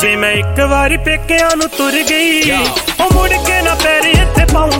ਜੇ ਮੈਂ ਇੱਕ ਵਾਰੀ ਪੇਕਿਆਂ ਨੂੰ ਤੁਰ ਗਈ ਉਹ ਮੁੜ ਕੇ ਨਾ ਪੈਰ ਇੱਥੇ ਪਾਉਂ